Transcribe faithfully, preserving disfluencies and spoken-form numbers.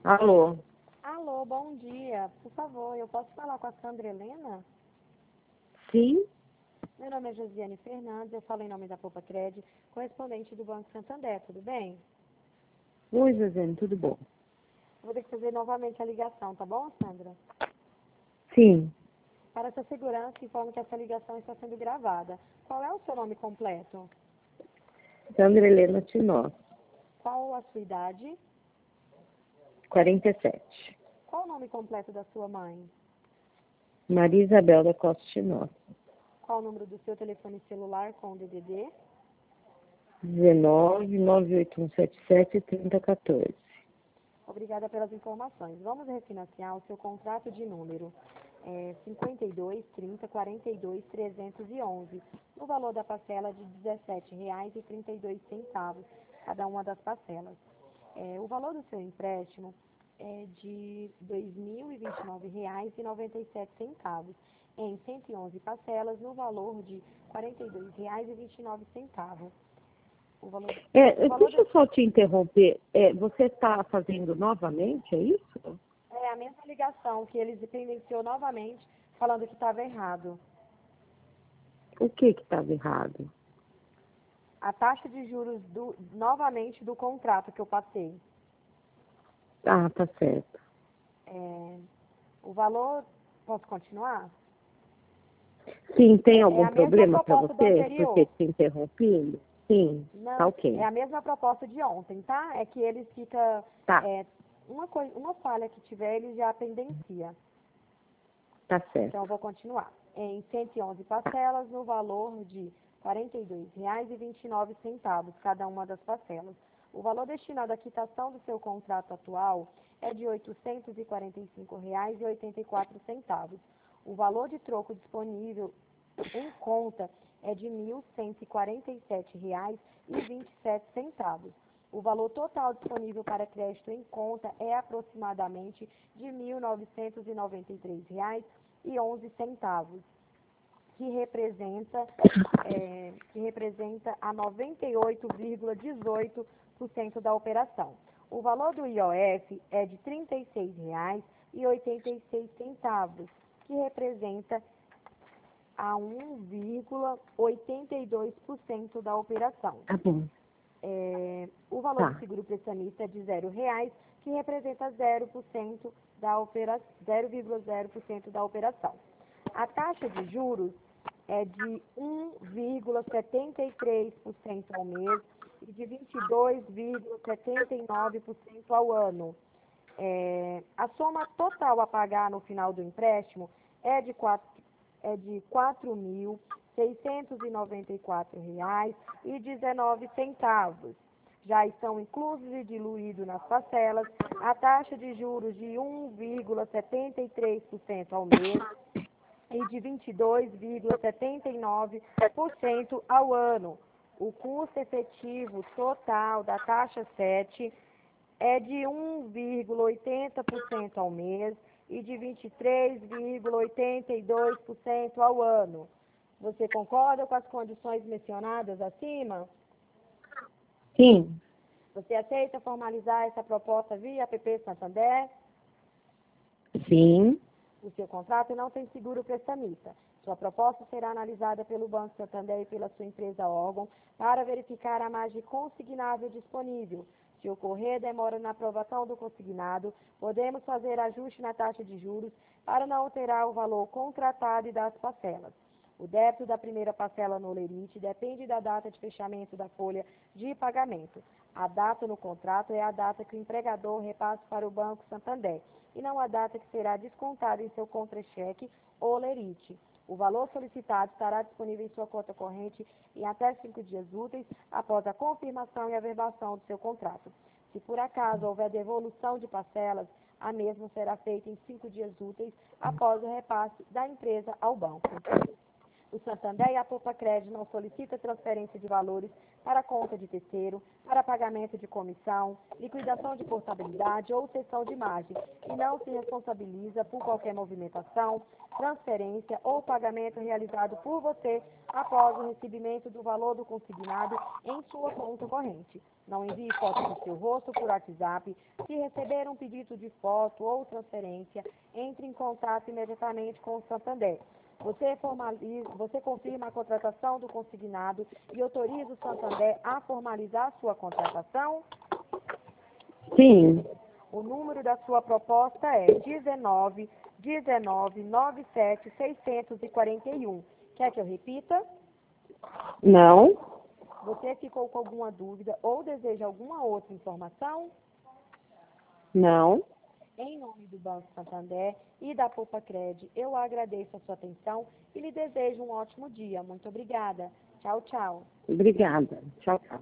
Alô? Alô, bom dia. Por favor, eu posso falar com a Sandra Helena? Sim? Meu nome é Josiane Fernandes, eu falo em nome da Poupa Cred, correspondente do Banco Santander, tudo bem? Oi, Josiane, tudo bom? Vou ter que fazer novamente a ligação, tá bom, Sandra? Sim. Para sua segurança, informo que essa ligação está sendo gravada. Qual é o seu nome completo? Sandra Helena Tinós, Qual a sua idade? quarenta e sete. Qual o nome completo da sua mãe? Maria Isabel da Costa Tinós, Qual o número do seu telefone celular com o D D D? dezenove, nove oito um sete sete, trinta e quatro. Obrigada pelas informações. Vamos refinanciar o seu contrato de número é, cinquenta e dois, trinta, quarenta e dois, trezentos e onze, no valor da parcela de dezessete reais e trinta e dois centavos, cada uma das parcelas. É, o valor do seu empréstimo é de dois mil e vinte e nove reais e noventa e sete centavos, em cento e onze parcelas, no valor de quarenta e dois reais e vinte e nove centavos. O valor, É, o valor deixa eu só te interromper. É, você está fazendo novamente, é isso? É a mesma ligação que eles pendenciou novamente, falando que estava errado. O que que estava errado? A taxa de juros, do, novamente, do contrato que eu passei. Ah, tá certo. É, o valor, posso continuar? Sim, tem É, é algum a mesma problema para proposta do você? Por ter anterior. te interrompido? Sim, tá Não, é ok. a mesma proposta de ontem, tá? É que eles ficam, Tá, é, uma, coi- uma falha que tiver, ele já pendencia. tá Então, eu certo. vou continuar. Em cento e onze parcelas, no valor de quarenta e dois reais e vinte e nove centavos, cada uma das parcelas. O valor destinado à quitação do seu contrato atual é de oitocentos e quarenta e cinco reais e oitenta e quatro centavos. O valor de troco disponível em conta é de mil cento e quarenta e sete reais e vinte e sete centavos. O valor total disponível para crédito em conta é aproximadamente de mil novecentos e noventa e três reais e onze centavos, que representa, é, que representa a noventa e oito vírgula dezoito por cento da operação. O valor do I O F é de trinta e seis reais e oitenta e seis centavos, que representa a um vírgula oitenta e dois por cento da operação. Tá bom. É, o valor do Tá. seguro prestamista é de zero reais, que representa zero por cento da operação, zero vírgula zero por cento da operação. A taxa de juros é de um vírgula setenta e três por cento ao mês e de vinte e dois vírgula setenta e nove por cento ao ano. É, a soma total a pagar no final do empréstimo é de quatro é de quatro mil seiscentos e noventa e quatro reais e dezenove centavos. Já estão inclusos e diluídos nas parcelas a taxa de juros de um vírgula setenta e três por cento ao mês e de vinte e dois vírgula setenta e nove por cento ao ano. O custo efetivo total da taxa sete é de um vírgula oitenta por cento ao mês e de vinte e três vírgula oitenta e dois por cento ao ano. Você concorda com as condições mencionadas acima? Sim, Você aceita formalizar essa proposta via app Santander? sim. O seu contrato não tem seguro prestamista. Sua proposta será analisada pelo Banco Santander e pela sua empresa órgão para verificar a margem consignável disponível. Se ocorrer demora na aprovação do consignado, podemos fazer ajuste na taxa de juros para não alterar o valor contratado e das parcelas. O débito da primeira parcela no lerite depende da data de fechamento da folha de pagamento. A data no contrato é a data que o empregador repassa para o Banco Santander e não a data que será descontada em seu contra-cheque ou lerite. O valor solicitado estará disponível em sua conta corrente em até cinco dias úteis após a confirmação e averbação do seu contrato. Se por acaso houver devolução de parcelas, a mesma será feita em cinco dias úteis após o repasse da empresa ao banco. O Santander e a Poupa-Cred não solicitam transferência de valores para conta de terceiro, para pagamento de comissão, liquidação de portabilidade ou cessão de margem, e não se responsabiliza por qualquer movimentação, transferência ou pagamento realizado por você após o recebimento do valor do consignado em sua conta corrente. Não envie foto do seu rosto por WhatsApp. Se receber um pedido de foto ou transferência, entre em contato imediatamente com o Santander. Você, formaliza, você confirma a contratação do consignado e autoriza o Santander a formalizar sua contratação? Sim. O número da sua proposta é dezenove, dezenove, noventa e sete, seiscentos e quarenta e um. Quer que eu repita? Não. Você ficou com alguma dúvida ou deseja alguma outra informação? Não. Em nome do Banco Santander e da Poupa-Cred, eu agradeço a sua atenção e lhe desejo um ótimo dia. Muito obrigada. Tchau, tchau. Obrigada. Tchau, tchau.